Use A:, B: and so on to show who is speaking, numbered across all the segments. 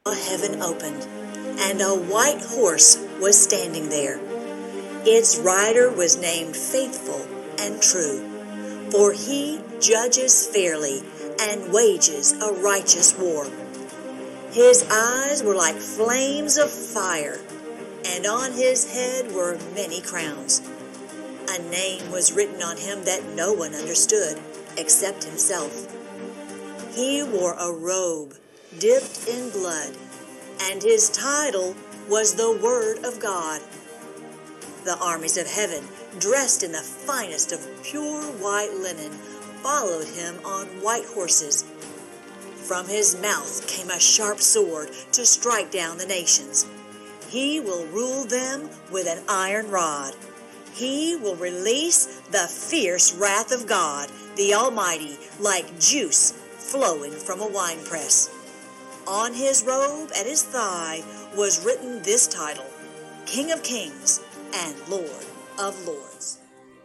A: Heaven opened, and a white horse was standing there. Its rider was named Faithful and True, for he judges fairly and wages a righteous war. His eyes were like flames of fire, and on his head were many crowns. A name was written on him that no one understood except himself. He wore a robe dipped in blood, and his title was the Word of God. The armies of heaven, dressed in the finest of pure white linen, followed him on white horses. From his mouth came a sharp sword to strike down the nations. He will rule them with an iron rod. He will release the fierce wrath of God, the Almighty, like juice flowing from a winepress. On his robe at his thigh was written this title, King of Kings and Lord of Lords.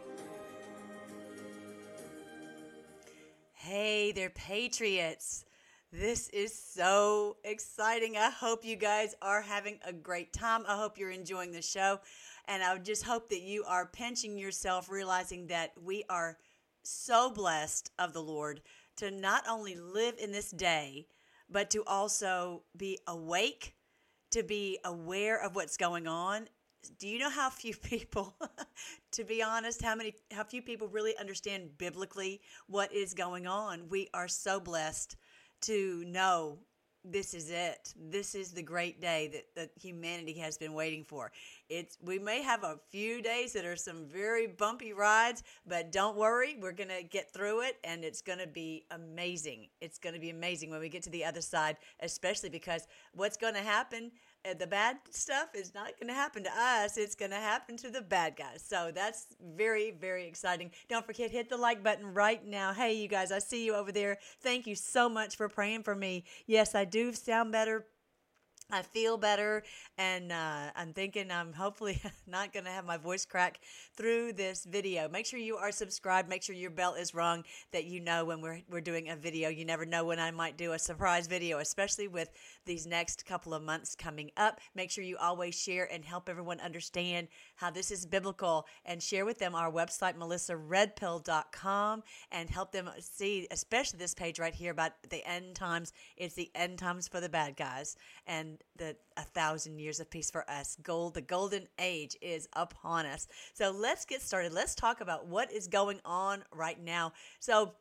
B: Hey there, Patriots. This is so exciting. I hope you guys are having a great time. I hope you're enjoying the show. And I just hope that you are pinching yourself, realizing that we are so blessed of the Lord to not only live in this day, but to also be awake, to be aware of what's going on. Do you know how few people, to be honest, how few people really understand biblically what is going on? We are so blessed to know this is it. This is the great day that humanity has been waiting for. We may have a few days that are some very bumpy rides, but don't worry, we're going to get through it, and it's going to be amazing. It's going to be amazing when we get to the other side, especially because what's going to happen, the bad stuff is not going to happen to us. It's going to happen to the bad guys. So that's very, very exciting. Don't forget, hit the like button right now. Hey, you guys, I see you over there. Thank you so much for praying for me. Yes, I do sound better. I feel better, and I'm thinking I'm hopefully not going to have my voice crack through this video. Make sure you are subscribed. Make sure your bell is rung, that you know when we're doing a video. You never know when I might do a surprise video, especially with these next couple of months coming up. Make sure you always share and help everyone understand how this is biblical, and share with them our website, melissaredpill.com, and help them see, especially this page right here about the end times. It's the end times for the bad guys, and the 1,000 years of peace for us. The golden age is upon us. So let's get started. Let's talk about what is going on right now. So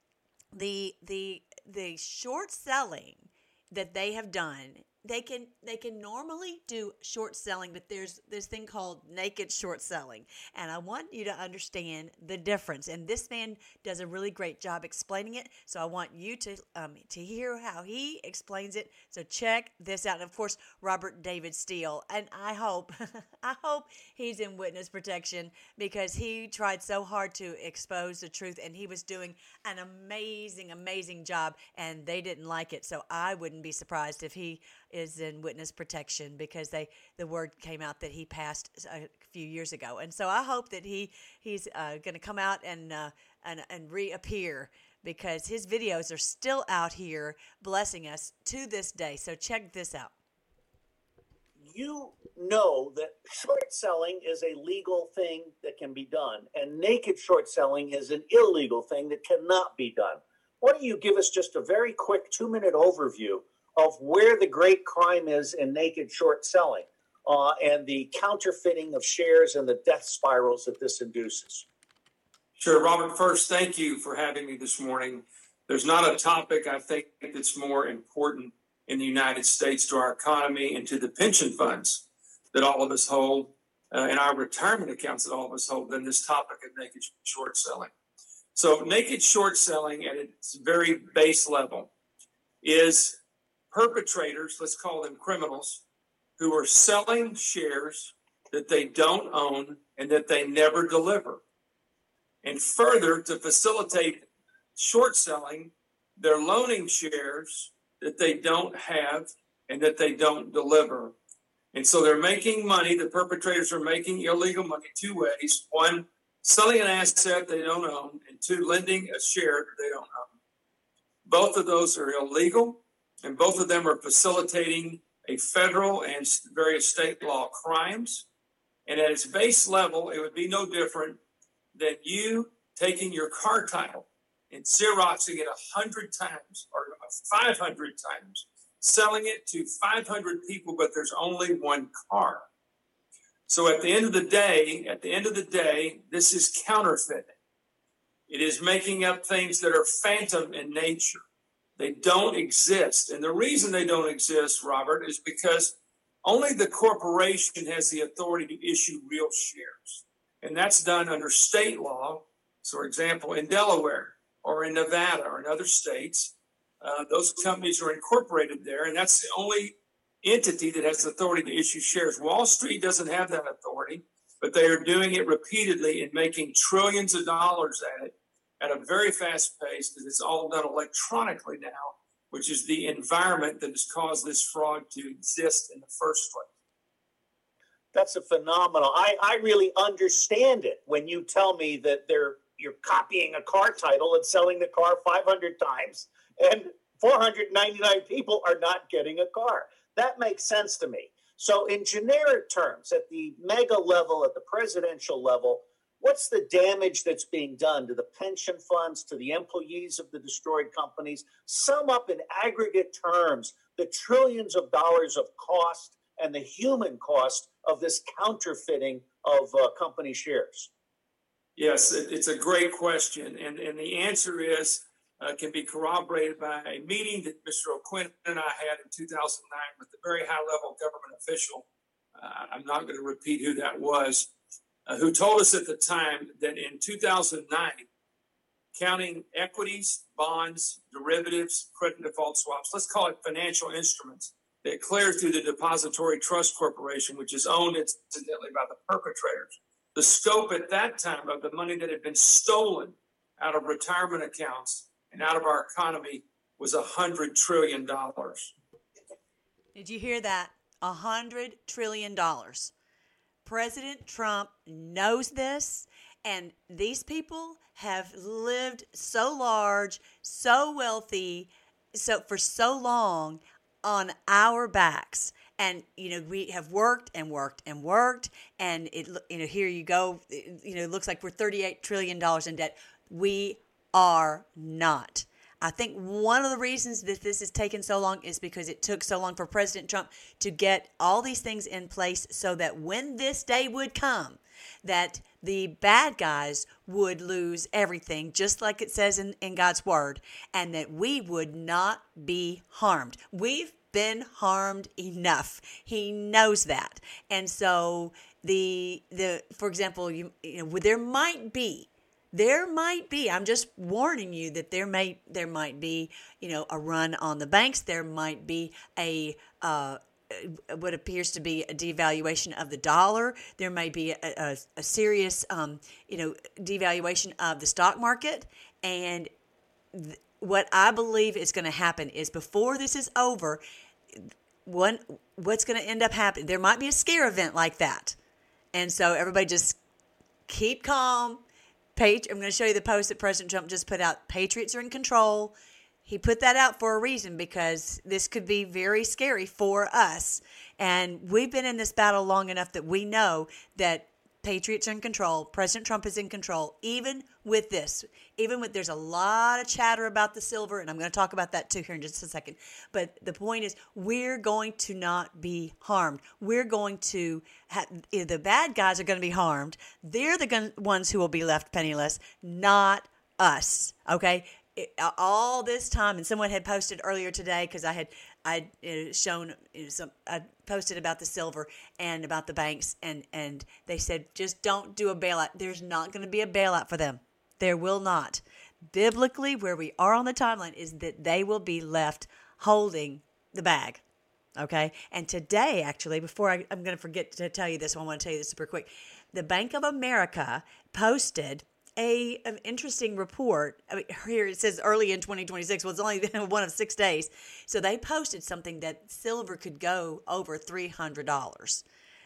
B: the short selling that they have done, they can normally do short selling, but there's this thing called naked short selling, and I want you to understand the difference. And this man does a really great job explaining it, so I want you to hear how he explains it. So check this out. And of course, Robert David Steele, and I hope he's in witness protection, because he tried so hard to expose the truth, and he was doing an amazing job, and they didn't like it. So I wouldn't be surprised if he is in witness protection, because the word came out that he passed a few years ago. And so I hope that he's going to come out and reappear, because his videos are still out here blessing us to this day. So check this out.
C: You know that short selling is a legal thing that can be done, and naked short selling is an illegal thing that cannot be done. Why don't you give us just a very quick 2-minute overview of where the great crime is in naked short selling, and the counterfeiting of shares and the death spirals that this induces?
D: Sure, Robert. First, thank you for having me this morning. There's not a topic I think that's more important in the United States to our economy and to the pension funds that all of us hold, and our retirement accounts that all of us hold, than this topic of naked short selling. So naked short selling at its very base level is perpetrators, let's call them criminals, who are selling shares that they don't own and that they never deliver. And further, to facilitate short selling, they're loaning shares that they don't have and that they don't deliver. And so they're making money. The perpetrators are making illegal money two ways. One, selling an asset they don't own, and two, lending a share that they don't own. Both of those are illegal. and both of them are facilitating a federal and various state law crimes. And at its base level, it would be no different than you taking your car title and Xeroxing it 100 times or 500 times, selling it to 500 people, but there's only one car. So at the end of the day, this is counterfeiting. It is making up things that are phantom in nature. They don't exist. And the reason they don't exist, Robert, is because only the corporation has the authority to issue real shares. And that's done under state law. So, for example, in Delaware or in Nevada or in other states, those companies are incorporated there. And that's the only entity that has the authority to issue shares. Wall Street doesn't have that authority, but they are doing it repeatedly and making trillions of dollars at it at a very fast pace, because it's all done electronically now, which is the environment that has caused this fraud to exist in the first place.
C: That's a phenomenal. I really understand it when you tell me that you're copying a car title and selling the car 500 times, and 499 people are not getting a car. That makes sense to me. So in generic terms, at the mega level, at the presidential level, what's the damage that's being done to the pension funds, to the employees of the destroyed companies? Sum up in aggregate terms the trillions of dollars of cost and the human cost of this counterfeiting of company shares.
D: Yes, it's a great question. And the answer is, can be corroborated by a meeting that Mr. O'Quinn and I had in 2009 with a very high-level government official. I'm not going to repeat who that was, who told us at the time that in 2009, counting equities, bonds, derivatives, credit default swaps, let's call it financial instruments, that cleared through the Depository Trust Corporation, which is owned incidentally by the perpetrators. The scope at that time of the money that had been stolen out of retirement accounts and out of our economy was $100 trillion.
B: Did you hear that? $100 trillion. President Trump knows this, and these people have lived so large, so wealthy, for so long on our backs. And, we have worked and worked and worked, and here you go. It looks like we're $38 trillion in debt. We are not. I think one of the reasons that this has taken so long is because it took so long for President Trump to get all these things in place so that when this day would come, that the bad guys would lose everything, just like it says in God's word, and that we would not be harmed. We've been harmed enough. He knows that. And so for example, there might be, I'm just warning you that there might be, a run on the banks. There might be what appears to be a devaluation of the dollar. There may be a serious, devaluation of the stock market. And what I believe is going to happen is before this is over, what's going to end up happening, there might be a scare event like that. And so everybody just keep calm. I'm going to show you the post that President Trump just put out. Patriots are in control. He put that out for a reason, because this could be very scary for us. And we've been in this battle long enough that we know that patriots are in control. President Trump is in control, even with this. There's a lot of chatter about the silver, and I'm going to talk about that too here in just a second. But the point is, we're going to not be harmed. We're going to the bad guys are going to be harmed. They're the ones who will be left penniless, not us. Okay? All this time, and someone had posted earlier today, because I shown I posted about the silver and about the banks, and they said, just don't do a bailout. There's not going to be a bailout for them. There will not. Biblically, where we are on the timeline is that they will be left holding the bag. Okay? And today, actually, before I'm going to forget to tell you this, I want to tell you this super quick. The Bank of America posted an interesting report. Here it says early in 2026. Well, it's only one of 6 days. So they posted something that silver could go over $300.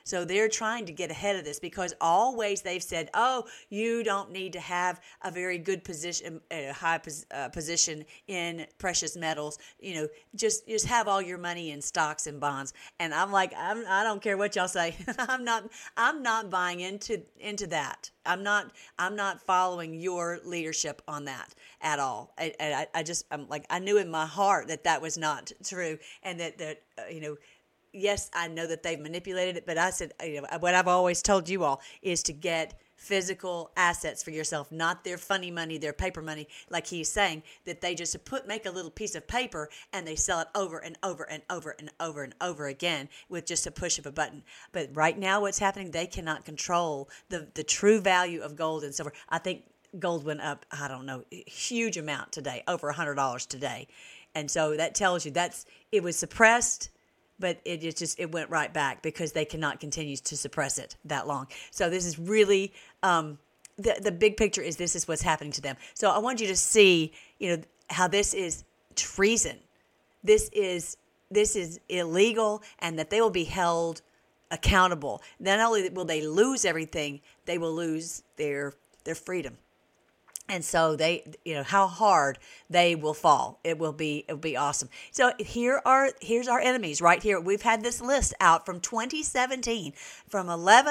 B: So they're trying to get ahead of this because always they've said, oh, you don't need to have a very good position, a high position in precious metals. Just have all your money in stocks and bonds. And I'm like, I don't care what y'all say. I'm not buying into that. I'm not following your leadership on that at all. I'm like, I knew in my heart that was not true, and that yes, I know that they've manipulated it, but I said, what I've always told you all is to get physical assets for yourself, not their funny money, their paper money, like he's saying, that they just make a little piece of paper and they sell it over and over and over and over and over again with just a push of a button. But right now what's happening, they cannot control the true value of gold and silver. I think gold went up, I don't know, a huge amount today, over $100 today. And so that tells you it was suppressed, but it went right back because they cannot continue to suppress it that long. So this is really the big picture is this is what's happening to them. So I want you to see how this is treason. This is illegal, and that they will be held accountable. Not only will they lose everything, they will lose their freedom. And so how hard they will fall. It will be awesome. So here's our enemies right here. We've had this list out from 2017, from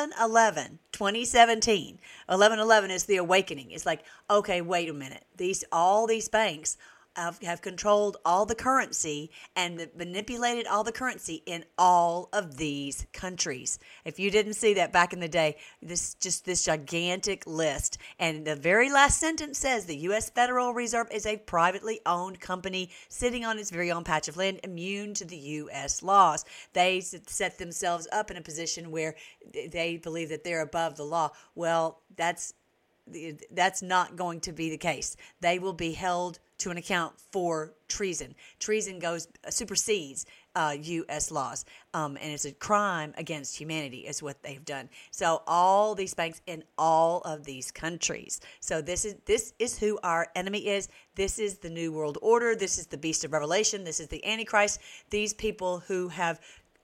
B: 11/11/2017. 11/11 is the awakening. It's like, okay, wait a minute. All these banks have controlled all the currency and manipulated all the currency in all of these countries. If you didn't see that back in the day, this gigantic list. And the very last sentence says the U.S. Federal Reserve is a privately owned company sitting on its very own patch of land, immune to the U.S. laws. They set themselves up in a position where they believe that they're above the law. Well, that's not going to be the case. They will be held to an account for treason. Treason supersedes U.S. laws, and it's a crime against humanity is what they've done. So all these banks in all of these countries. So this is who our enemy is. This is the New World Order. This is the Beast of Revelation. This is the Antichrist. These people who have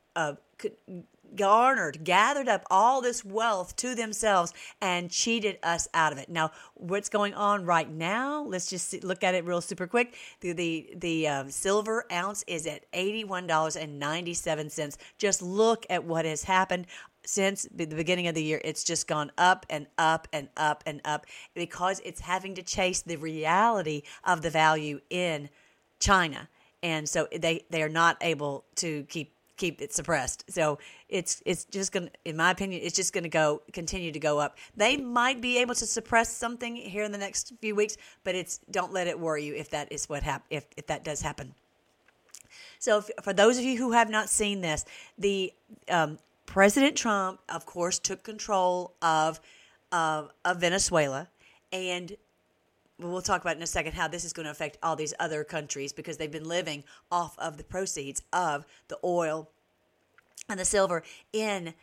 B: gathered up all this wealth to themselves and cheated us out of it. Now, what's going on right now? Let's just look at it real super quick. The silver ounce is at $81.97. Just look at what has happened since the beginning of the year. It's just gone up and up and up and up because it's having to chase the reality of the value in China. And so they are not able to keep it suppressed. So it's just going to, in my opinion, it's just going to continue to go up. They might be able to suppress something here in the next few weeks, but don't let it worry you if that is what if that does happen. So for those of you who have not seen this, the President Trump, of course, took control of Venezuela, and we'll talk about in a second how this is going to affect all these other countries because they've been living off of the proceeds of the oil and the silver in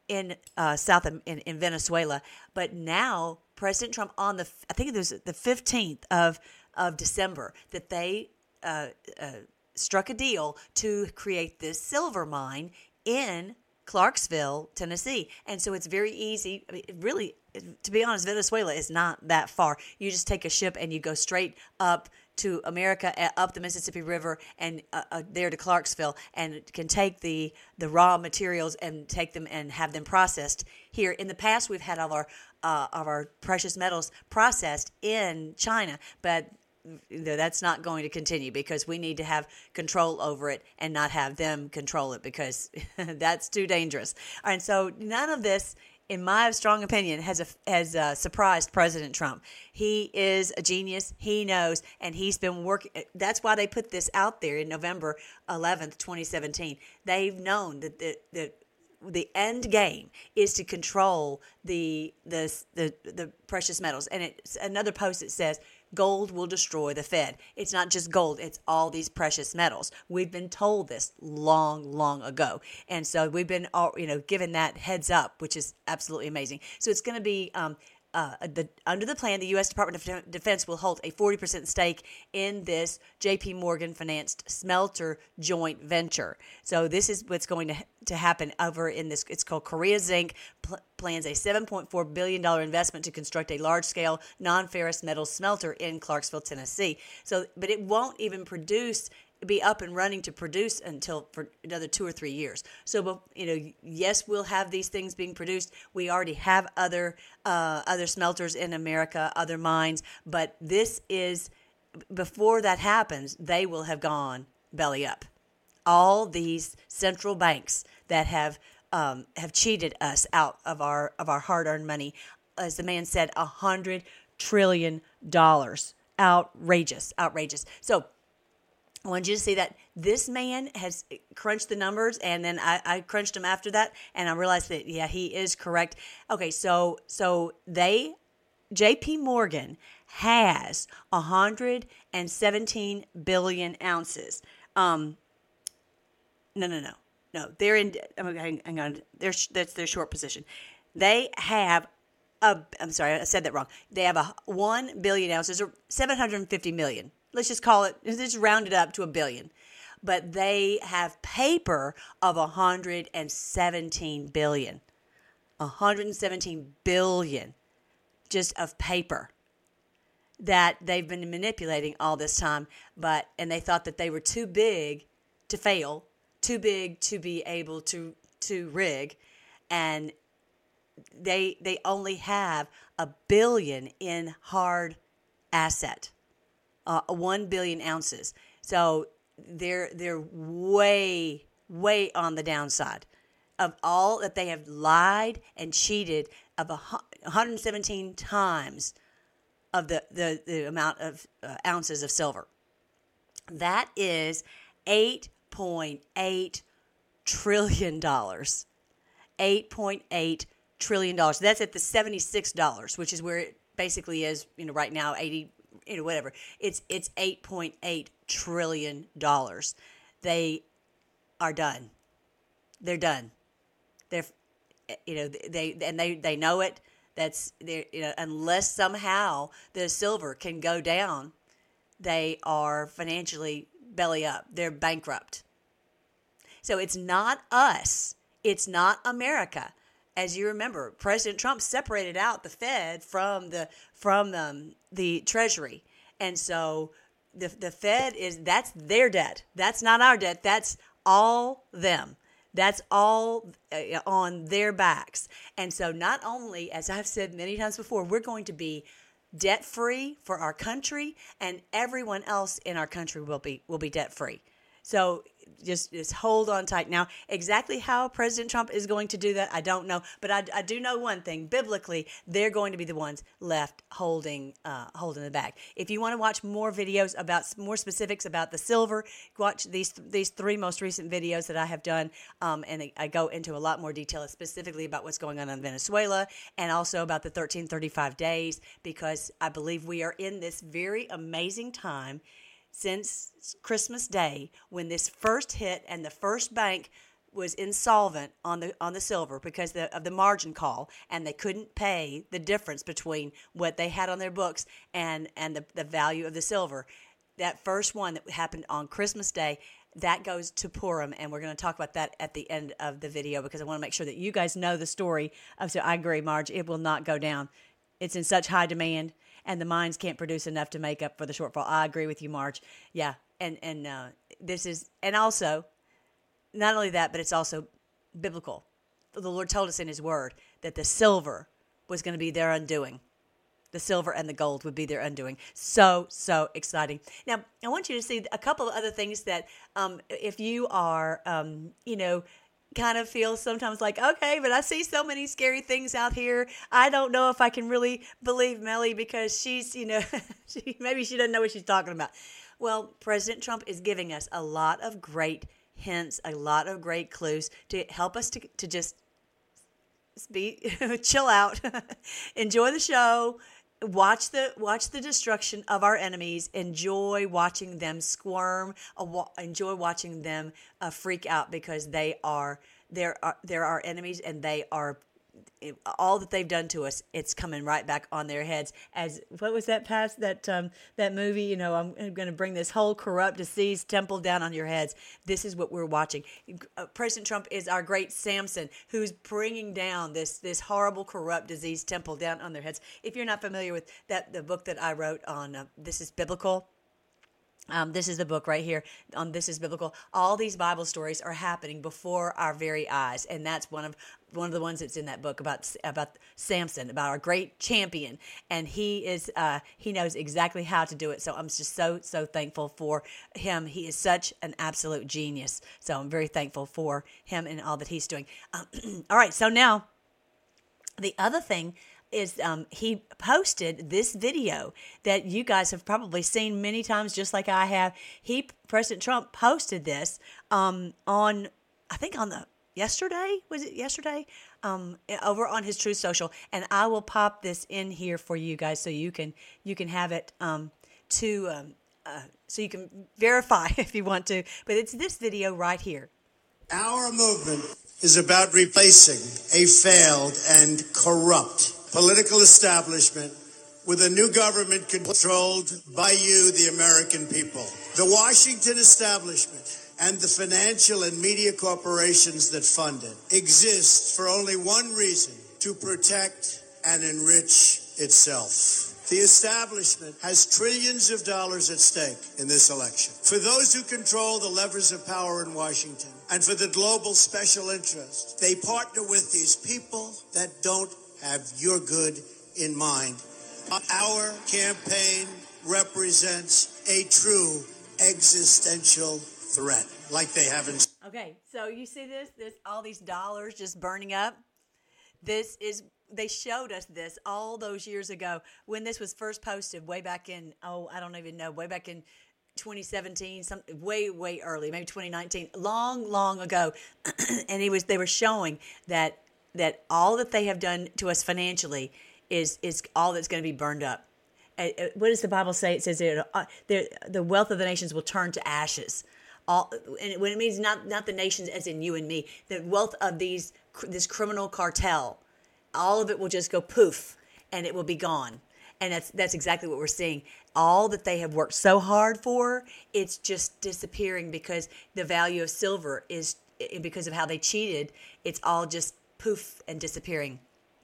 B: Venezuela. But now President Trump I think it was the 15th of December that they struck a deal to create this silver mine in Clarksville, Tennessee. And so it's very easy. I mean, really, to be honest, Venezuela is not that far. You just take a ship and you go straight up to America, up the Mississippi River, and there to Clarksville, and can take the raw materials and take them and have them processed here. In the past, we've had all of our precious metals processed in China, but that's not going to continue because we need to have control over it and not have them control it because that's too dangerous. And so none of this, in my strong opinion, has surprised President Trump. He is a genius. He knows, and he's been working. That's why they put this out there in November 11th, 2017. They've known that the end game is to control the precious metals. And it's another post that says, gold will destroy the Fed. It's not just gold, it's all these precious metals. We've been told this long, long ago. And so we've been given that heads up, which is absolutely amazing. So it's going to be under the plan, the U.S. Department of Defense will hold a 40% stake in this J.P. Morgan financed smelter joint venture. So this is what's going to happen over in this. It's called Korea Zinc. Plans a $7.4 billion investment to construct a large-scale non-ferrous metal smelter in Clarksville, Tennessee. So, but it won't even be up and running to produce until for another 2 or 3 years. So, yes, we'll have these things being produced. We already have other smelters in America, other mines, but this is, before that happens, they will have gone belly up. All these central banks that have cheated us out of our hard-earned money, as the man said, $100 trillion. Outrageous. So, I wanted you to see that this man has crunched the numbers, and then I crunched them after that, and I realized that, yeah, he is correct. Okay, so J.P. Morgan has 117 billion ounces. No. They're in. Hang on. That's their short position. They have I'm sorry, I said that wrong. They have 1 billion ounces, or 750 million. Let's just call it, let's round it up to a billion. But they have paper of 117 billion. 117 billion just of paper that they've been manipulating all this time. And they thought that they were too big to fail, too big to be able to rig. And they only have 1 billion in hard asset. 1 billion ounces. So they're way on the downside of all that they have lied and cheated of 117 times of the amount of ounces of silver. That is $8.8 trillion. $8.8 trillion. That's at the $76, which is where it basically is, right now, 80, whatever. It's $8.8 trillion. They are done. They're done. They're, they know it. That's unless somehow the silver can go down, they are financially belly up. They're bankrupt. So it's not us. It's not America. As you remember, President Trump separated out the Fed from the Treasury, and so the Fed that's their debt. That's not our debt. That's all them. That's all on their backs. And so not only, as I've said many times before, we're going to be debt-free for our country, and everyone else in our country will be debt-free. So just hold on tight. Now, exactly how President Trump is going to do that, I don't know. But I do know one thing. Biblically, they're going to be the ones left holding the bag. If you want to watch more videos about more specifics about the silver, watch these 3 most recent videos that I have done. And I go into a lot more detail specifically about what's going on in Venezuela and also about the 1335 days, because I believe we are in this very amazing time since Christmas Day, when this first hit and the first bank was insolvent on the silver because of the margin call, and they couldn't pay the difference between what they had on their books and the value of the silver. That first one that happened on Christmas Day, that goes to Purim, and we're going to talk about that at the end of the video, because I want to make sure that you guys know the story. So I agree, Marge, it will not go down. It's in such high demand, and the mines can't produce enough to make up for the shortfall. I agree with you, Marge. Yeah, and this is, and also, not only that, but it's also biblical. The Lord told us in His Word that the silver was going to be their undoing. The silver and the gold would be their undoing. So exciting. Now, I want you to see a couple of other things that, if you are, kind of feel sometimes like, okay, but I see so many scary things out here. I don't know if I can really believe Melly, because she's, maybe she doesn't know what she's talking about. Well, President Trump is giving us a lot of great hints, a lot of great clues to help us to just chill out, enjoy the show, watch the destruction of our enemies, enjoy watching them squirm, enjoy watching them freak out, because they're our enemies, and they are all that they've done to us, it's coming right back on their heads. As what was that that movie? You know, I'm going to bring this whole corrupt, diseased temple down on your heads. This is what we're watching. President Trump is our great Samson, who's bringing down this horrible, corrupt, diseased temple down on their heads. If you're not familiar with the book that I wrote on This is Biblical. This is the book right here on This is Biblical. All these Bible stories are happening before our very eyes, and that's one of the ones that's in that book about Samson, about our great champion, and he knows exactly how to do it. So I'm just so thankful for him. He is such an absolute genius. So I'm very thankful for him and all that he's doing. All right, so now the other thing is he posted this video that you guys have probably seen many times, just like I have. President Trump posted this on, I think yesterday, was it yesterday? Over on his Truth Social, and I will pop this in here for you guys so you can have it so you can verify if you want to. But it's this video right here.
E: Our movement is about replacing a failed and corrupt political establishment with a new government controlled by you, the American people. The Washington establishment and the financial and media corporations that fund it exist for only one reason: to protect and enrich itself. The establishment has trillions of dollars at stake in this election. For those who control the levers of power in Washington and for the global special interests, they partner with these people that don't have your good in mind. Our campaign represents a true existential threat, like they haven't.
B: Okay, so you see this all these dollars just burning up. They showed us this all those years ago when this was first posted way back in, I don't even know, way back in 2017, way early, maybe 2019, long ago. And they were showing that all that they have done to us financially is all that's going to be burned up. What does the Bible say? It says the wealth of the nations will turn to ashes. And when it means not the nations as in you and me, the wealth of this criminal cartel, all of it will just go poof, and it will be gone. And that's exactly what we're seeing. All that they have worked so hard for, it's just disappearing because the value of silver is, because of how they cheated, it's all just poof and disappearing.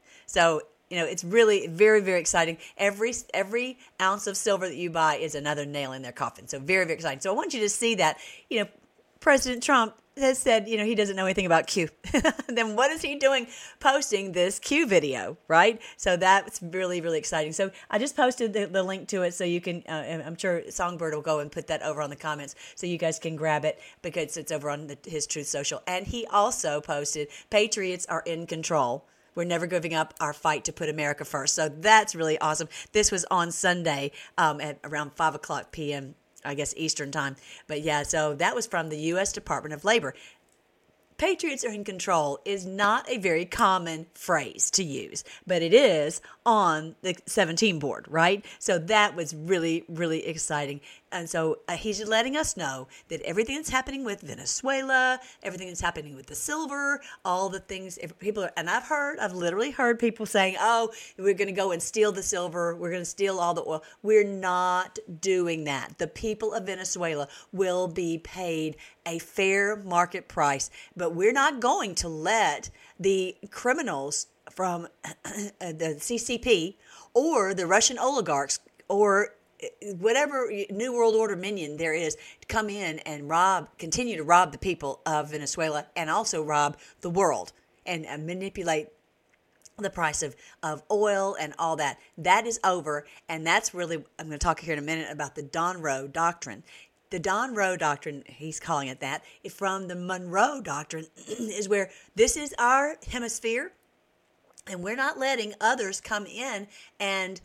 B: So, it's really very, very exciting. Every ounce of silver that you buy is another nail in their coffin. So very, very exciting. So I want you to see that, President Trump has said, he doesn't know anything about Q. Then what is he doing posting this Q video, right? So that's really, really exciting. So I just posted the link to it so you can, I'm sure Songbird will go and put that over on the comments so you guys can grab it because it's over on his Truth Social. And he also posted, Patriots are in control. We're never giving up our fight to put America first. So that's really awesome. This was on Sunday at around 5 o'clock p.m., I guess, Eastern time. But yeah, so that was from the U.S. Department of Labor. Patriots are in control is not a very common phrase to use, but it is on the 17 board, right? So that was really, really exciting. And so he's letting us know that everything that's happening with Venezuela, everything that's happening with the silver, all the things people are, and I've literally heard people saying, oh, we're going to go and steal the silver. We're going to steal all the oil. We're not doing that. The people of Venezuela will be paid a fair market price, but we're not going to let the criminals from the CCP or the Russian oligarchs or whatever New World Order minion there is to come in and continue to rob the people of Venezuela and also rob the world and manipulate the price of oil and all that. That is over, and that's really, I'm going to talk here in a minute about the Don Rowe Doctrine. The Don Rowe Doctrine, he's calling it that, from the Monroe Doctrine, is where this is our hemisphere, and we're not letting others come in and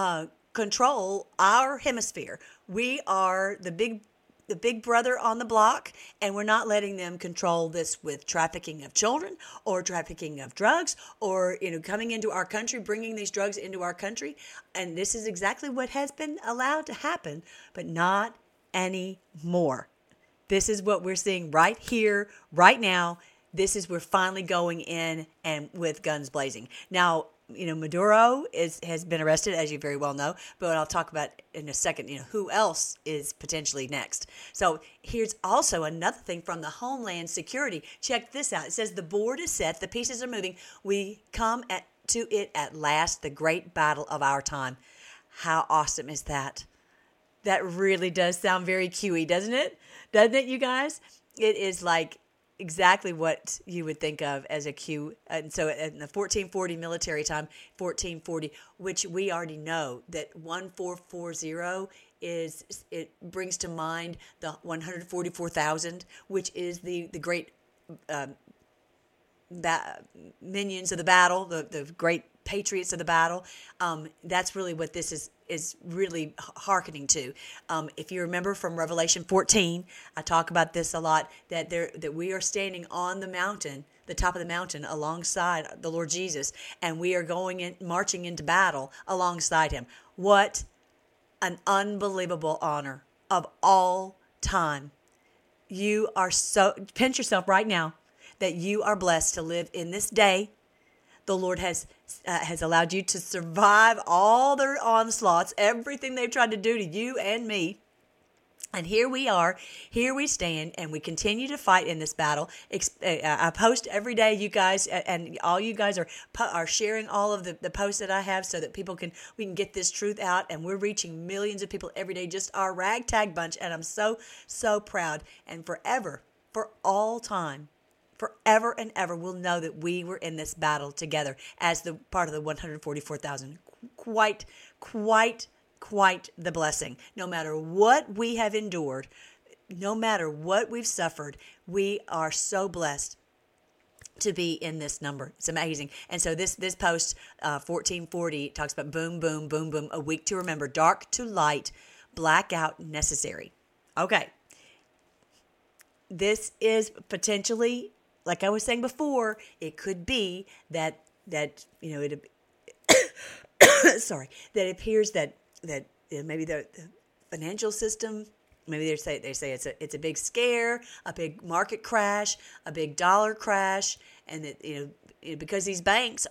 B: control our hemisphere. We are the big brother on the block, and we're not letting them control this with trafficking of children or trafficking of drugs or coming into our country, bringing these drugs into our country. And this is exactly what has been allowed to happen, but not anymore. This is what we're seeing right here, right now. we're finally going in and with guns blazing. Now, Maduro has been arrested, as you very well know, but I'll talk about in a second, who else is potentially next. So here's also another thing from the Homeland Security. Check this out. It says the board is set, the pieces are moving. We come to it at last, the great battle of our time. How awesome is that? That really does sound very QE, doesn't it? Doesn't it, you guys? It is like exactly what you would think of as a Q. And so in the 1440 military time, 1440, which we already know that 1440 it brings to mind the 144,000, which is the great minions of the battle, the great patriots of the battle. That's really what this is really hearkening to. If you remember from Revelation 14, I talk about this a lot, that we are standing on the mountain, the top of the mountain, alongside the Lord Jesus, and we are marching into battle alongside him. What an unbelievable honor of all time. You are pinch yourself right now that you are blessed to live in this day. The Lord has allowed you to survive all their onslaughts, everything they've tried to do to you and me. And here we are, here we stand, and we continue to fight in this battle. I post every day, you guys, and all you guys are sharing all of the posts that I have so that we can get this truth out, and we're reaching millions of people every day, just our ragtag bunch, and I'm so, so proud. And forever, for all time, forever and ever, we'll know that we were in this battle together as the part of the 144,000. Quite the blessing. No matter what we have endured, no matter what we've suffered, we are so blessed to be in this number. It's amazing. And so this post, 1440, talks about boom, boom, boom, boom, a week to remember, dark to light, blackout necessary. Okay. This is potentially, like I was saying before, it could be that it that appears that maybe the financial system, maybe they say it's a big scare, a big market crash, a big dollar crash, and that because these banks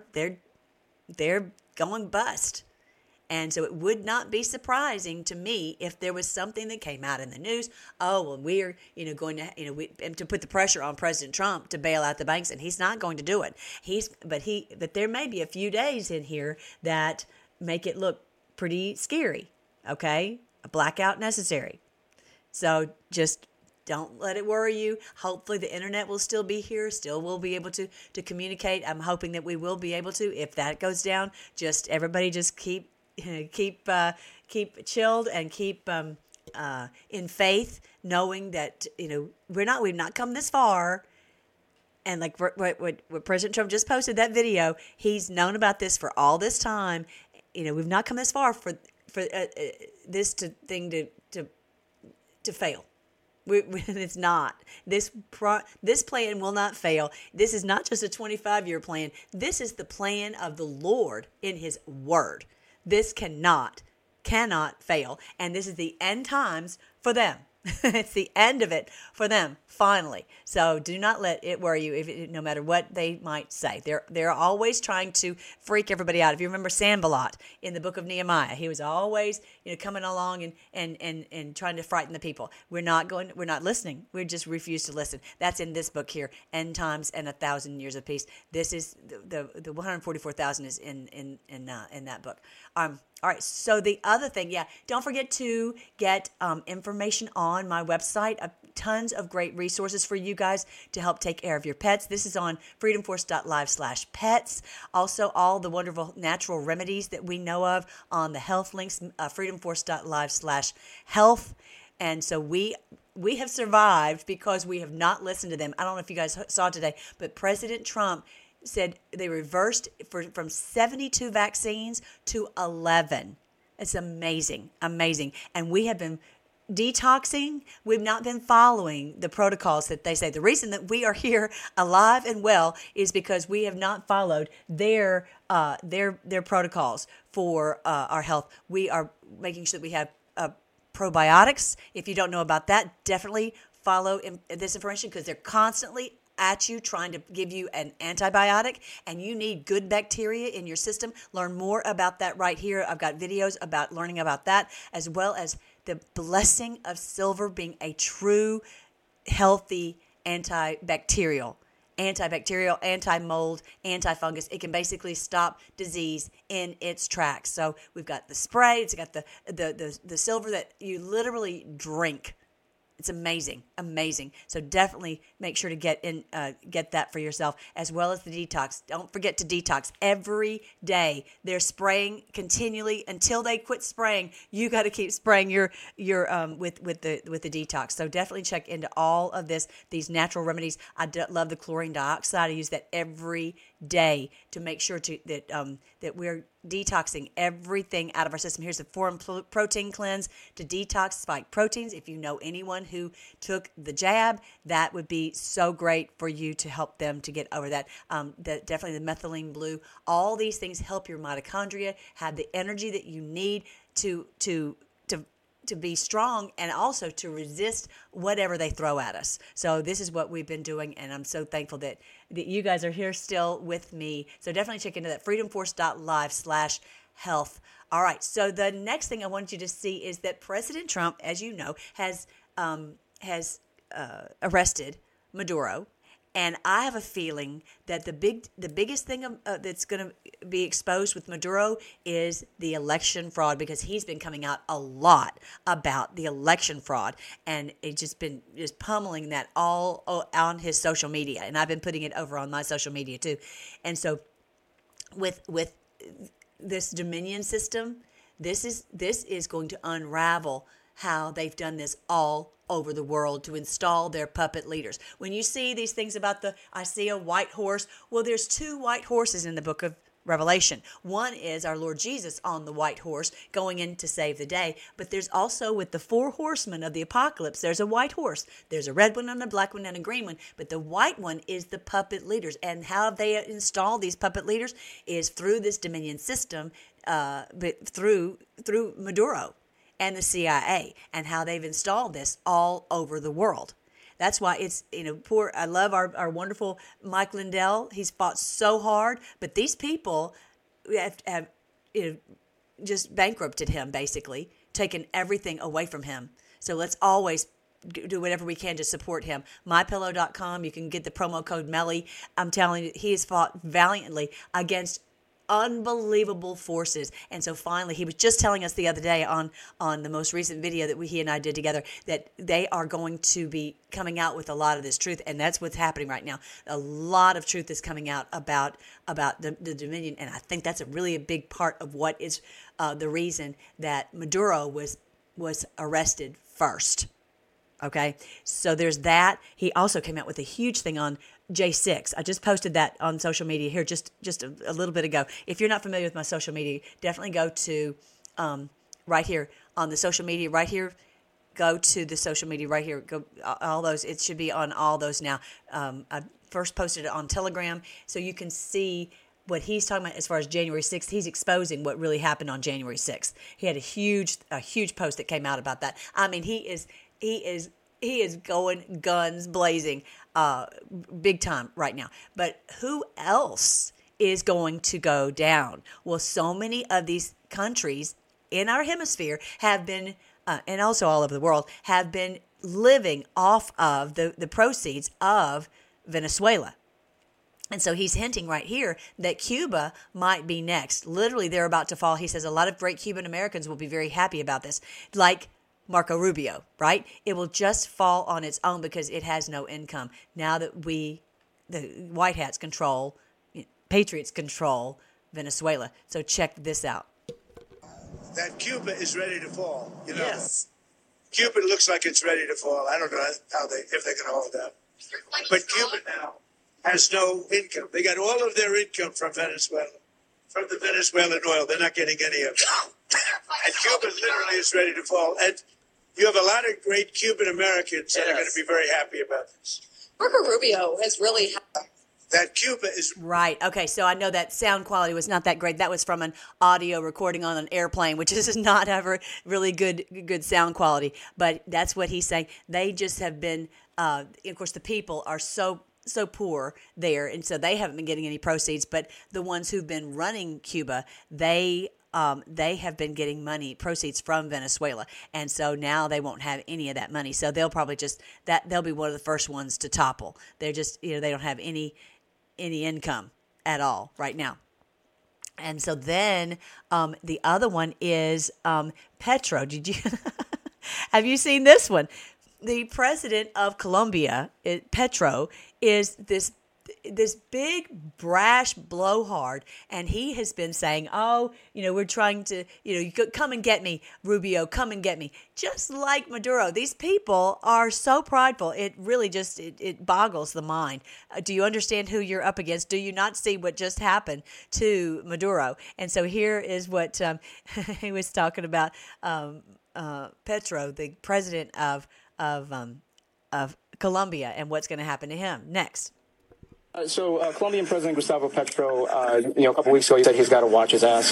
B: they're going bust. And so it would not be surprising to me if there was something that came out in the news. Oh, well, we're going to to put the pressure on President Trump to bail out the banks, and he's not going to do it. But there may be a few days in here that make it look pretty scary. Okay, a blackout necessary. So just don't let it worry you. Hopefully the internet will still be here. Still we'll be able to communicate. I'm hoping that we will be able to. If that goes down, everybody just keep chilled and keep in faith, knowing that we've not come this far. And like what President Trump just posted, that video, he's known about this for all this time. We've not come this far for this thing to fail. It's not. This plan will not fail. This is not just a 25-year plan. This is the plan of the Lord in His Word. This cannot fail. And this is the end times for them. It's the end of it for them, finally. So do not let it worry you, no matter what they might say. They're always trying to freak everybody out. If you remember Sanballat in the book of Nehemiah, he was always coming along and trying to frighten the people. We're not listening. We just refuse to listen. That's in this book here, End Times and 1,000 Years of Peace. This is the 144,000 is in that book. All right, so the other thing, don't forget to get information on my website. Tons of great resources for you guys to help take care of your pets. This is on freedomforce.live/pets. Also, all the wonderful natural remedies that we know of on the health links, freedomforce.live/health. And so we have survived because we have not listened to them. I don't know if you guys saw today, but President Trump said they reversed from 72 vaccines to 11. It's amazing. And we have been detoxing. We've not been following the protocols that they say. The reason that we are here alive and well is because we have not followed their protocols for our health. We are making sure that we have probiotics. If you don't know about that, definitely follow this information because they're constantly at you trying to give you an antibiotic and you need good bacteria in your system, learn more about that right here. I've got videos about learning about that, as well as the blessing of silver being a true healthy antibacterial, anti-mold, anti-fungus. It can basically stop disease in its tracks. So we've got the spray. It's got the silver that you literally drink. It's amazing, amazing. So definitely make sure to get that for yourself, as well as the detox. Don't forget to detox every day. They're spraying continually until they quit spraying. You got to keep spraying your with the detox. So definitely check into all of these natural remedies. I love the chlorine dioxide. I use that every day to make sure that we're detoxing everything out of our system. Here's the foreign protein cleanse to detox spike proteins. If you know anyone who took the jab, that would be so great for you to help them to get over that. Definitely the methylene blue. All these things help your mitochondria have the energy that you need to be strong and also to resist whatever they throw at us. So this is what we've been doing, and I'm so thankful that you guys are here still with me. So definitely check into that freedomforce.live/health. All right, so the next thing I want you to see is that President Trump, as you know, has arrested Maduro. And I have a feeling that the biggest thing that's going to be exposed with Maduro is the election fraud, because he's been coming out a lot about the election fraud, and it's just been pummeling that all on his social media, and I've been putting it over on my social media too. And so with this Dominion system, this is going to unravel how they've done this all over the world to install their puppet leaders. When you see these things about I see a white horse, well, there's two white horses in the book of Revelation. One is our Lord Jesus on the white horse going in to save the day, but there's also with the four horsemen of the apocalypse, there's a white horse. There's a red one and a black one and a green one, but the white one is the puppet leaders. And how they install these puppet leaders is through this Dominion system, but through Maduro and the CIA, and how they've installed this all over the world. That's why it's, I love our wonderful Mike Lindell. He's fought so hard, but these people have just bankrupted him, basically, taken everything away from him. So let's always do whatever we can to support him. MyPillow.com, you can get the promo code MELLY. I'm telling you, he has fought valiantly against unbelievable forces. And so finally, he was just telling us the other day on the most recent video that he and I did together that they are going to be coming out with a lot of this truth, and that's what's happening right now. A lot of truth is coming out about the Dominion, and I think that's a big part of what is the reason that Maduro was arrested first. Okay, so there's that. He also came out with a huge thing on J6. I just posted that on social media here just a little bit ago. If you're not familiar with my social media, definitely go to right here on the social media right here. Go to the social media right here. Go all those. It should be on all those now. I first posted it on Telegram, so you can see what he's talking about as far as January 6th. He's exposing what really happened on January 6th. He had a huge post that came out about that. I mean, he is going guns blazing big time right now. But who else is going to go down? Well, so many of these countries in our hemisphere have been, and also all over the world, have been living off of the proceeds of Venezuela. And so he's hinting right here that Cuba might be next. Literally, they're about to fall. He says a lot of great Cuban Americans will be very happy about this. Like Marco Rubio, right? It will just fall on its own because it has no income. Now that the White Hats control, Patriots control Venezuela. So check this out.
E: That Cuba is ready to fall.
B: Yes.
E: Cuba looks like it's ready to fall. I don't know if they can hold up. But Cuba now has no income. They got all of their income from Venezuela, from the Venezuelan oil. They're not getting any of it. And Cuba literally is ready to fall. And you have a lot of great Cuban Americans that are going to be very happy about this.
F: Marco Rubio has really...
E: That Cuba is...
B: Right. Okay, so I know that sound quality was not that great. That was from an audio recording on an airplane, which is not ever really good sound quality. But that's what he's saying. They just have been... of course, the people are so so poor there, and so they haven't been getting any proceeds. But the ones who've been running Cuba, they have been getting proceeds from Venezuela, and so now they won't have any of that money. So they'll probably they'll be one of the first ones to topple. They're just they don't have any income at all right now. And so then the other one is Petro. Did you have you seen this one? The president of Colombia, Petro, is this big brash blowhard, and he has been saying, "Oh, we're trying to, you could come and get me, Rubio, come and get me." Just like Maduro, these people are so prideful. It really just it boggles the mind. Do you understand who you're up against? Do you not see what just happened to Maduro? And so here is what he was talking about. Petro, the president of Colombia, and what's going to happen to him next.
G: Colombian President Gustavo Petro, a couple weeks ago, he said he's got to watch his ass.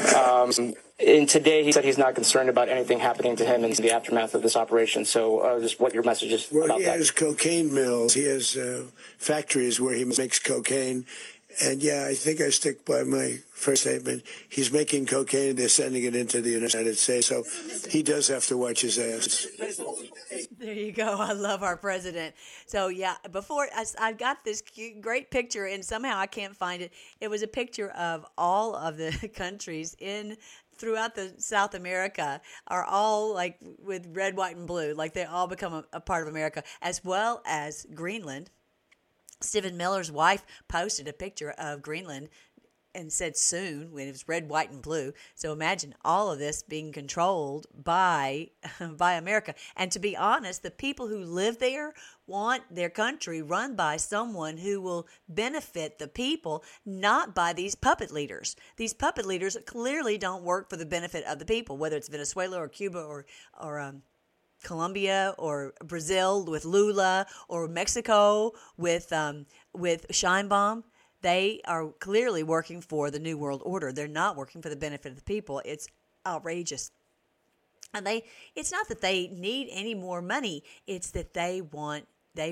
G: And today he said he's not concerned about anything happening to him in the aftermath of this operation. So just what your message is about that.
E: Well, he has cocaine mills. He has factories where he makes cocaine. And I think I stick by my first statement. He's making cocaine and they're sending it into the United States. So he does have to watch his ass.
B: There you go. I love our president. So before I got this great picture, and somehow I can't find it. It was a picture of all of the countries throughout the South America are all like with red, white, and blue. Like they all become a part of America, as well as Greenland. Stephen Miller's wife posted a picture of Greenland and said soon, when it was red, white, and blue. So imagine all of this being controlled by America. And to be honest, the people who live there want their country run by someone who will benefit the people, not by these puppet leaders. These puppet leaders clearly don't work for the benefit of the people, whether it's Venezuela or Cuba or Colombia or Brazil with Lula or Mexico with Sheinbaum. They are clearly working for the New World Order. They're not working for the benefit of the people. It's outrageous. And it's not that they need any more money. It's that they don't want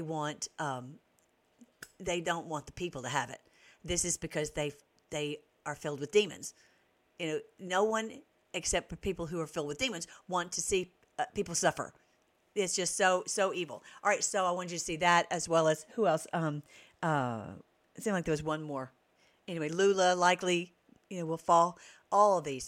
B: the people to have it. This is because they are filled with demons. No one except for people who are filled with demons want to see people suffer. It's just so evil. All right, so I wanted you to see that, as well as who else? It seemed like there was one more. Anyway, Lula likely, will fall. All of these,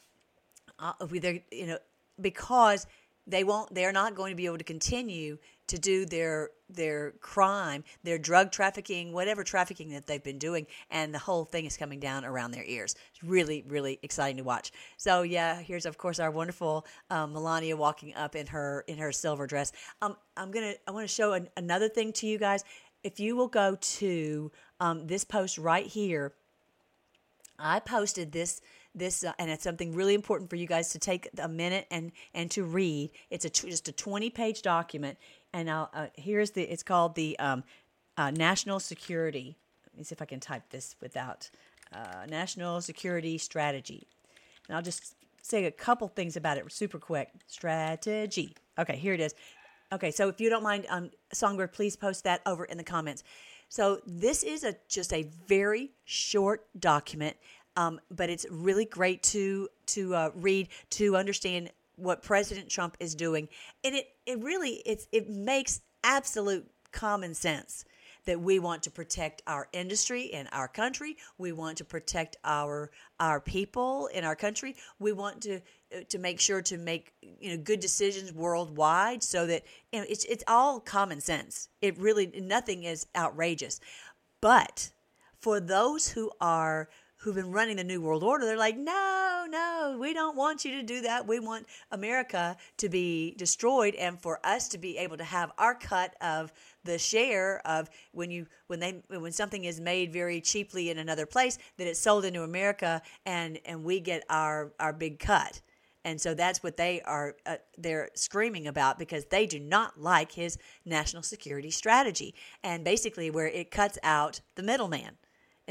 B: because they're not going to be able to continue to do their crime, their drug trafficking, whatever trafficking that they've been doing, and the whole thing is coming down around their ears. It's really, really exciting to watch. So here's of course our wonderful Melania walking up in her silver dress. I want to show another thing to you guys. If you will go to this post right here, I posted this, and it's something really important for you guys to take a minute and to read. It's just a 20-page document, and it's called the National Security. Let me see if I can type this without National Security Strategy, and I'll just say a couple things about it super quick. Strategy. Okay, here it is. Okay, so if you don't mind, Songbird, please post that over in the comments. So this is just a very short document, but it's really great to read, to understand what President Trump is doing, and it makes absolute common sense that we want to protect our industry and our country. We want to protect our people in our country. We want to make sure to make good decisions worldwide, so that it's all common sense. It really, nothing is outrageous. But for those who've been running the New World Order, they're like, no, we don't want you to do that. We want America to be destroyed, and for us to be able to have our cut of the share of when something is made very cheaply in another place, that it's sold into America, and we get our big cut. And so that's what they're screaming about, because they do not like his national security strategy, and basically where it cuts out the middleman.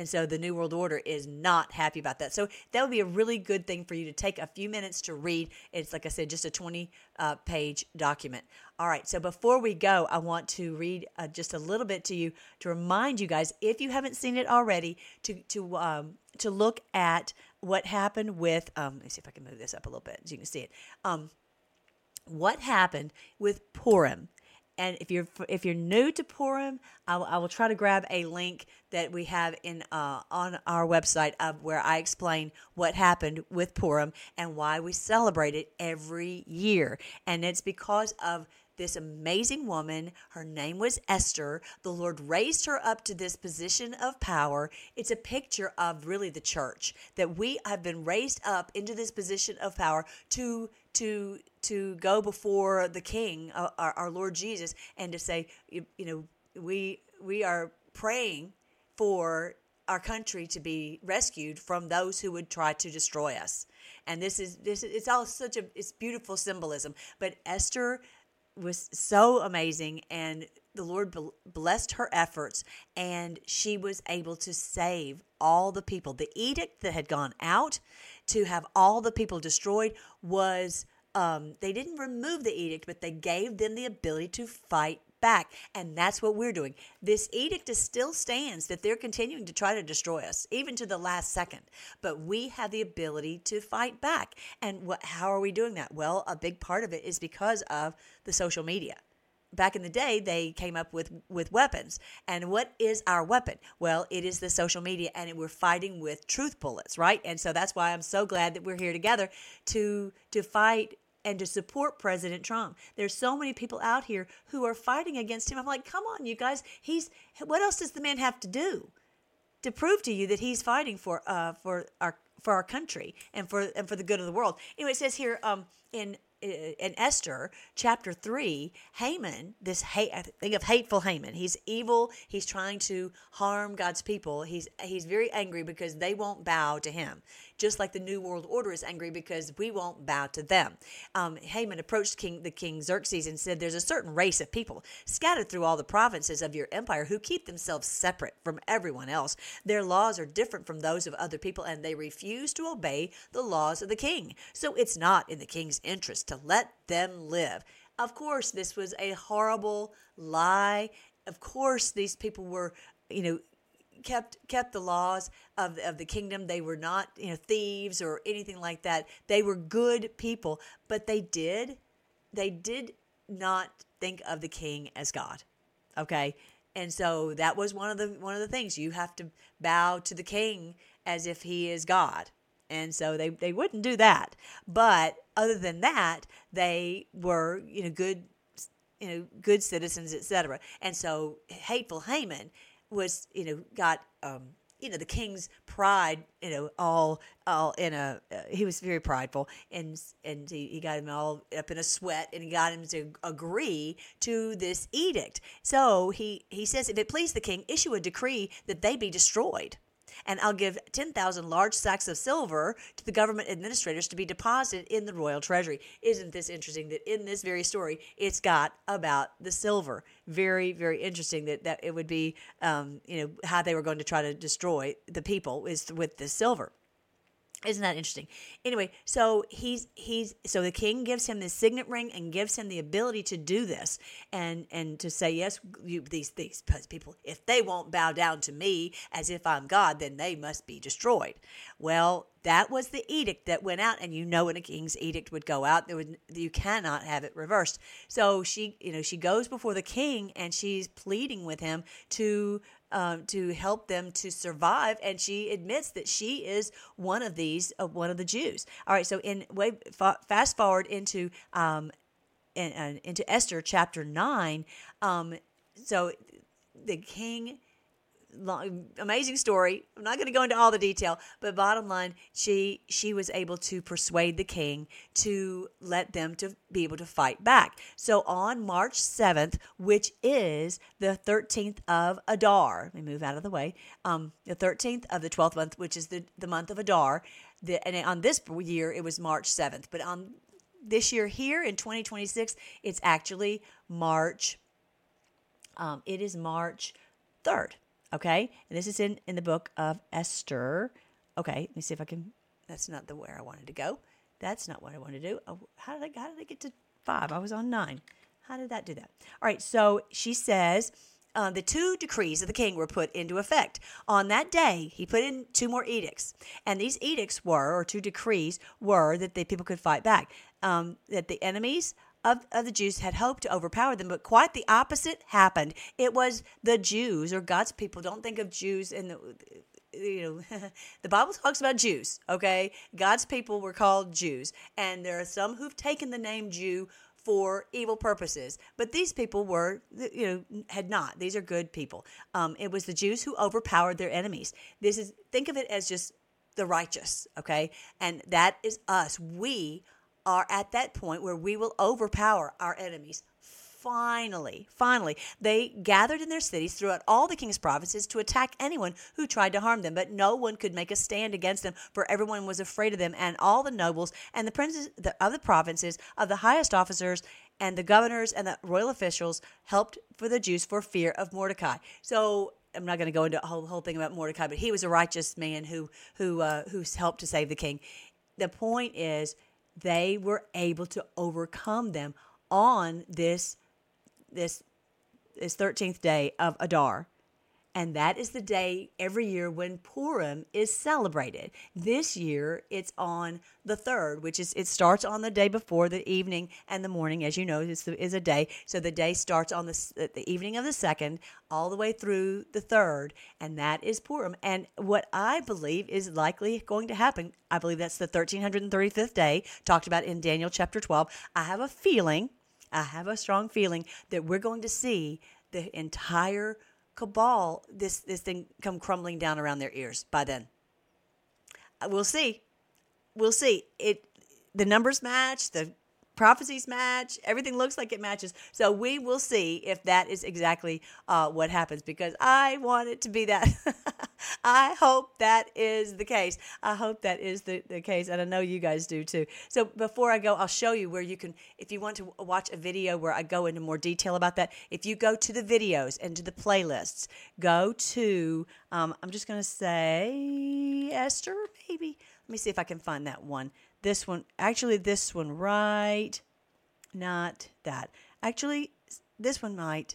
B: And so the New World Order is not happy about that. So that would be a really good thing for you to take a few minutes to read. It's, like I said, just a 20-page document. All right, so before we go, I want to read just a little bit to you to remind you guys, if you haven't seen it already, to look at what happened with, let me see if I can move this up a little bit so you can see it. What happened with Purim. And if you're new to Purim, I will try to grab a link that we have on our website of where I explain what happened with Purim and why we celebrate it every year. And it's because of this amazing woman. Her name was Esther. The Lord raised her up to this position of power. It's a picture of really the church, that we have been raised up into this position of power to go before the King, our Lord Jesus, and to say, we are praying for our country to be rescued from those who would try to destroy us. And it's all it's beautiful symbolism. But Esther was so amazing, and the Lord blessed her efforts, and she was able to save all the people. The edict that had gone out to have all the people destroyed was, they didn't remove the edict, but they gave them the ability to fight back. And that's what we're doing. This edict still stands, that they're continuing to try to destroy us, even to the last second. But we have the ability to fight back. And how are we doing that? Well, a big part of it is because of the social media. Back in the day, they came up with weapons. And what is our weapon? Well, it is the social media, and we're fighting with truth bullets, right? And so that's why I'm so glad that we're here together to fight and to support President Trump. There's so many people out here who are fighting against him. I'm like, come on, you guys. What else does the man have to do to prove to you that he's fighting for our country and for the good of the world? Anyway, it says here in Esther chapter 3, Haman, think of hateful Haman. He's evil. He's trying to harm God's people. He's very angry because they won't bow to him. Just like the New World Order is angry because we won't bow to them. Haman approached the king Xerxes and said, there's a certain race of people scattered through all the provinces of your empire who keep themselves separate from everyone else. Their laws are different from those of other people, and they refuse to obey the laws of the king. So it's not in the king's interest to let them live. Of course, this was a horrible lie. Of course, these people were, kept the laws of the kingdom. They were not, thieves or anything like that. They were good people, but they did not think of the king as God. Okay? And so that was one of the things. You have to bow to the king as if he is God. And so they wouldn't do that. But other than that, they were, good citizens, etc. And so hateful Haman was, got, the king's pride, all in he was very prideful, and he got him all up in a sweat, and he got him to agree to this edict. So he says, if it please the king, issue a decree that they be destroyed. And I'll give 10,000 large sacks of silver to the government administrators to be deposited in the royal treasury. Isn't this interesting that in this very story, it's got about the silver? Very, very interesting that it would be, how they were going to try to destroy the people is with the silver. Isn't that interesting? Anyway, so so the king gives him this signet ring and gives him the ability to do this and to say, yes, these people, if they won't bow down to me as if I'm God, then they must be destroyed. Well, that was the edict that went out, and when a king's edict would go out, you cannot have it reversed. So she goes before the king, and she's pleading with him to help them to survive, and she admits that she is one of the Jews. All right, so fast forward into Esther chapter 9. So the king. Amazing story. I'm not going to go into all the detail, but bottom line, she was able to persuade the king to let them to be able to fight back. So on March 7th, which is the 13th of Adar, let me move out of the way, the 13th of the 12th month, which is the month of Adar, and on this year, it was March 7th, but on this year here in 2026, it's actually March 3rd. Okay, and this is in the book of Esther. Okay, let me see if I can. That's not the where I wanted to go. That's not what I wanted to do. Oh, how did I get to 5? I was on 9. How did that do that? All right, so she says the 2 decrees of the king were put into effect. On that day, he put in 2 more edicts. And these edicts were, or 2 decrees were, that the people could fight back. That the enemies of the Jews had hoped to overpower them, but quite the opposite happened. It was the Jews, or God's people. Don't think of Jews in the... the Bible talks about Jews, okay? God's people were called Jews. And there are some who've taken the name Jew for evil purposes. But these people were, had not. These are good people. It was the Jews who overpowered their enemies. Think of it as just the righteous, okay? And that is us. We are at that point where we will overpower our enemies. Finally, they gathered in their cities throughout all the king's provinces to attack anyone who tried to harm them, but no one could make a stand against them, for everyone was afraid of them, and all the nobles and the princes of the provinces, of the highest officers, and the governors and the royal officials helped for the Jews for fear of Mordecai. So I'm not going to go into a whole thing about Mordecai, but he was a righteous man who helped to save the king. The point is, they were able to overcome them on this 13th day of Adar. And that is the day every year when Purim is celebrated. This year, it's on the 3rd, it starts on the day before the evening and the morning. As you know, is a day. So the day starts on the evening of the 2nd all the way through the 3rd, and that is Purim. And what I believe is likely going to happen, I believe that's the 1335th day, talked about in Daniel chapter 12. I have a strong feeling that we're going to see the entire cabal, this thing come crumbling down around their ears by then. We'll see. The numbers match, the prophecies match, everything looks like it matches. So we will see if that is exactly what happens, because I want it to be that. I hope that is the case. I hope that is the case, and I know you guys do too. So before I go, I'll show you where you can, if you want to watch a video where I go into more detail about that, if you go to the videos and to the playlists, go to, I'm just going to say Esther, maybe. Let me see if I can find that one. This one, right? Not that. Actually, this one might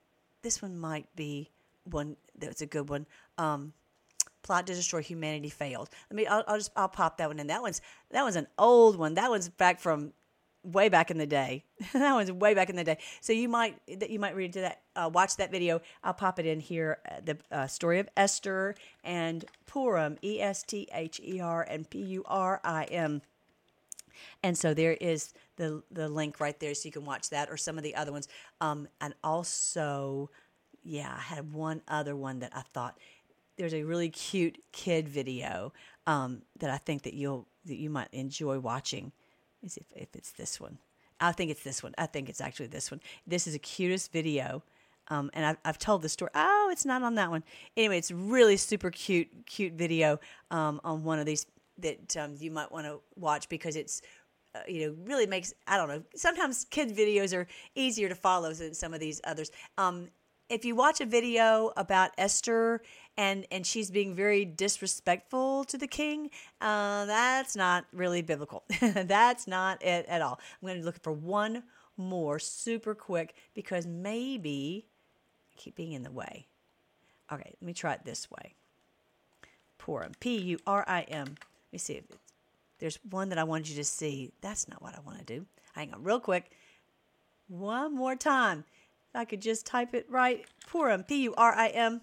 B: be one that's a good one. Plot to destroy humanity failed. I'll pop that one in. That one's an old one. That one's back from way back in the day. That one's way back in the day. So you might read to that, watch that video. I'll pop it in here. The story of Esther and Purim, Esther and Purim. And so there is the link right there, so you can watch that or some of the other ones. And also, I had one other one that I thought, there's a really cute kid video that I think that you might enjoy watching. Let me see if it's this one. I think it's this one. I think it's actually this one. This is the cutest video. And I've told the story. Oh, it's not on that one. Anyway, it's really super cute video on one of these that you might want to watch, because it's really makes, I don't know, sometimes kid videos are easier to follow than some of these others. If you watch a video about Esther and she's being very disrespectful to the king, that's not really biblical. That's not it at all. I'm going to look for one more super quick, because maybe I keep being in the way. Okay, let me try it this way. Purim, Purim. Let me see if there's one that I wanted you to see. That's not what I want to do. Hang on real quick. One more time. If I could just type it right. Purim, Purim.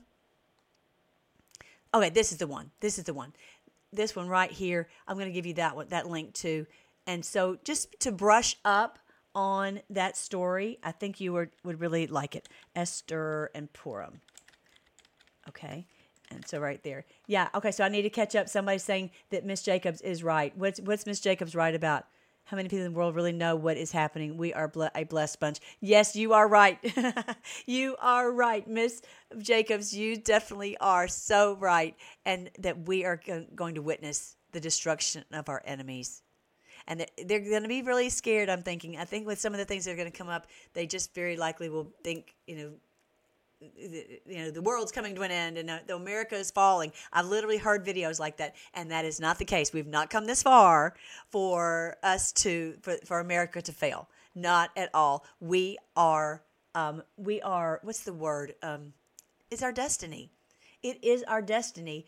B: Okay, this is the one. This one right here. I'm going to give you that link too. And so just to brush up on that story, I think you would really like it. Esther and Purim. Okay. And so right there. Yeah, okay, so I need to catch up. Somebody's saying that Miss Jacobs is right. What's Miss Jacobs right about? How many people in the world really know what is happening? We are a blessed bunch. Yes, you are right. You are right, Miss Jacobs. You definitely are so right. And that we are going to witness the destruction of our enemies. And they're going to be really scared, I'm thinking. I think with some of the things that are going to come up, they just very likely will think, the world's coming to an end and the America is falling. I've literally heard videos like that, and that is not the case. We've not come this far for for America to fail. Not at all. We are what's the word? It's our destiny. It is our destiny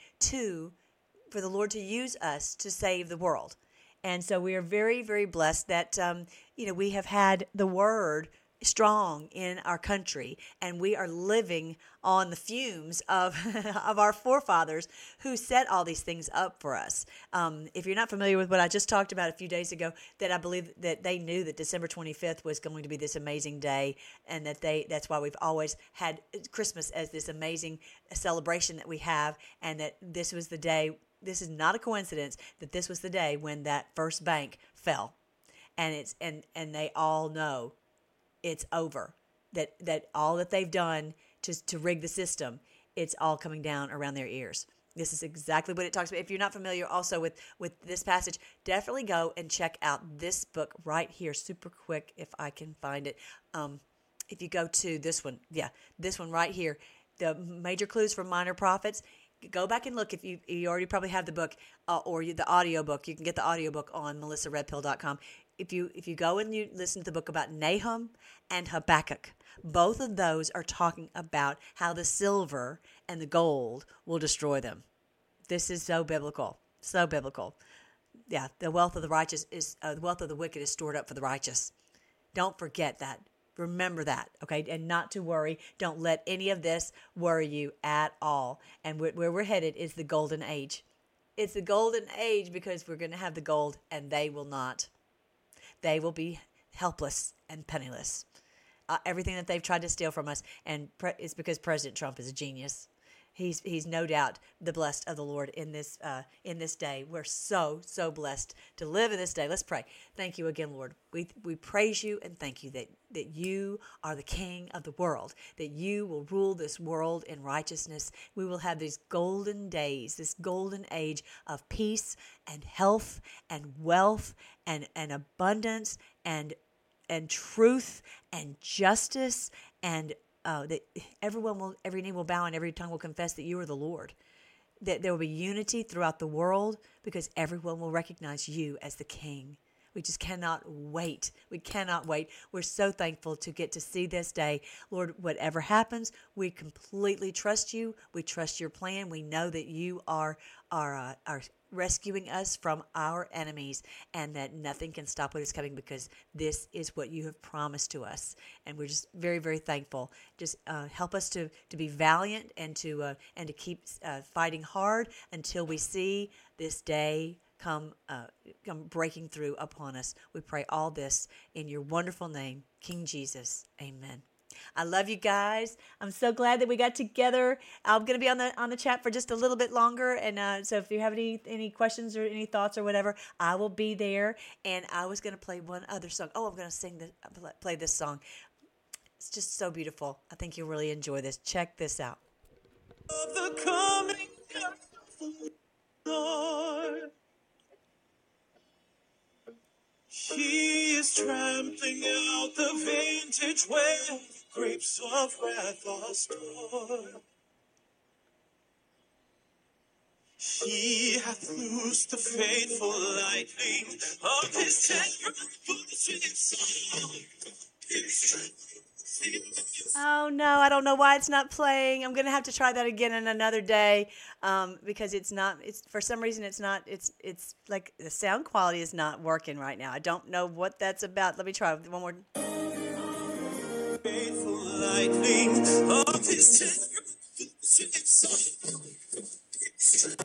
B: for the Lord to use us to save the world. And so we are very, very blessed that, we have had the word strong in our country, and we are living on the fumes of of our forefathers who set all these things up for us. If you're not familiar with what I just talked about a few days ago, that I believe that they knew that December 25th was going to be this amazing day, and that's why we've always had Christmas as this amazing celebration that we have, and that this was the day. This is not a coincidence that this was the day when that first bank fell, and they all know it's over. That all that they've done to rig the system, it's all coming down around their ears. This is exactly what it talks about. If you're not familiar also with this passage, definitely go and check out this book right here, super quick if I can find it. If you go to this one right here, the Major Clues for Minor Prophets. Go back and look if you already probably have the book or the audio book. You can get the audio book on melissaredpill.com. If you go and you listen to the book about Nahum and Habakkuk, both of those are talking about how the silver and the gold will destroy them. This is so biblical, so biblical. Yeah, the wealth of the righteous the wealth of the wicked is stored up for the righteous. Don't forget that. Remember that, okay? And not to worry. Don't let any of this worry you at all. And where we're headed is the golden age. It's the golden age because we're going to have the gold and they will not. They will be helpless and penniless. Everything that they've tried to steal from us, and it's because President Trump is a genius. He's no doubt the blessed of the Lord in this day. We're so blessed to live in this day. Let's pray. Thank you again, Lord. We praise you and thank you that you are the King of the world, that you will rule this world in righteousness. We will have these golden days, this golden age of peace and health and wealth and abundance and truth and justice and that every knee will bow and every tongue will confess that you are the Lord. That there will be unity throughout the world because everyone will recognize you as the King. We just cannot wait. We cannot wait. We're so thankful to get to see this day. Lord, whatever happens, we completely trust you. We trust your plan. We know that you are rescuing us from our enemies and that nothing can stop what is coming because this is what you have promised to us. And we're just very, very thankful. Just help us to be valiant and to keep fighting hard until we see this day come breaking through upon us. We pray all this in your wonderful name, King Jesus. Amen. I love you guys. I'm so glad that we got together. I'm going to be on the chat for just a little bit longer, and so if you have any questions or any thoughts or whatever, I will be there. And I was going to play one other song. Oh, I'm going to play this song. It's just so beautiful. I think you'll really enjoy this. Check this out. Of the coming of the Lord. He is trampling out the vintage where grapes of wrath are stored. He hath loosed the fateful lightning of his Oh no, I don't know why it's not playing. I'm gonna have to try that again in another day, because it's for some reason it's like the sound quality is not working right now. I don't know what that's about. Let me try one more. Faithful lightning of his